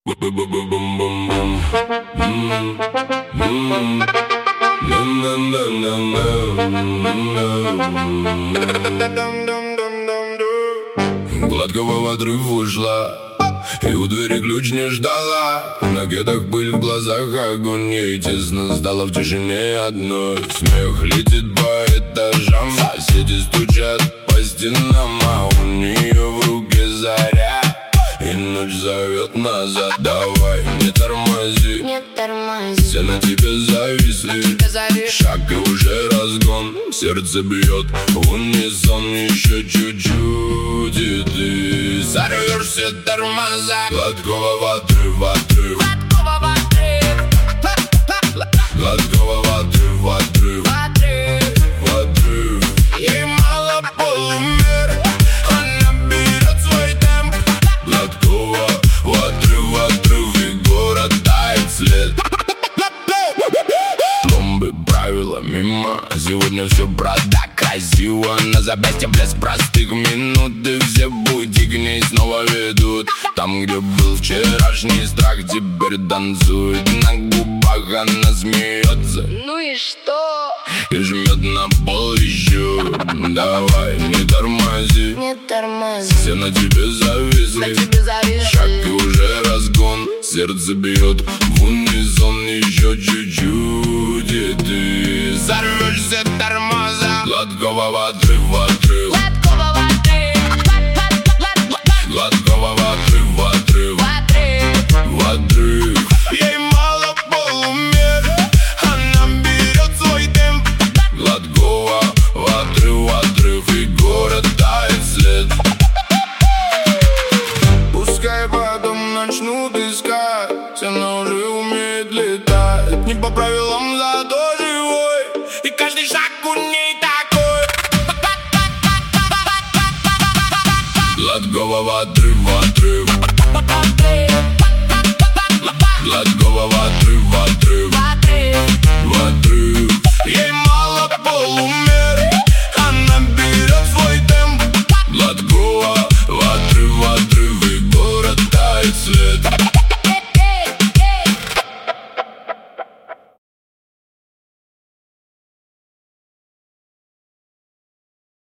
Гладкого в отрыв ушла, и у двери ключ не ждала. На кедах пыль, в глазах огонь. Ей тесно стало в тишине одной. Смех летит по этажам, соседи стучат по стенам, а у нее в руке заря, и ночь зовет назад. Давай, не тормози, не тормози. все на тебе зависли, шаг и уже разгон. Сердце бьет в унисон, еще чуть-чуть, и ты сорвешь все тормоза. Гладкого в отрыв, в отрыв, гладкого в отрыв, в отрыв, в отрыв. Ей мало полумер, она берет свой темп. Гладкого в отрыв, в отрыв, и город тает след. Пломбы, правила мимо, сегодня все продать красиво. На запястье блеск простых минут, и все пути к ней снова ведут. Там, где был вчерашний страх, теперь танцует на губах, она смеется. Ну и что? И жмет на пол еще. Давай, не тормози, Не тормози. все на тебе зависли, шаг и уже разгон. Сердце бьет в унисон, еще чуть-чуть, и ты сорвешь все тормоза. Гладкого в отрыв, в отрыв, гладкого в отрыв, в отрыв, в отрыв. Ей мало полумер, она берет свой темп. Гладкого в отрыв, в отрыв, и город тает след. Пускай потом начнут искать, она уже умеет летать. Не по правилам, зато живой, и каждый шаг у ней такой. Гладкого в отрыв, в отрыв, гладкого в отрыв, в отрыв.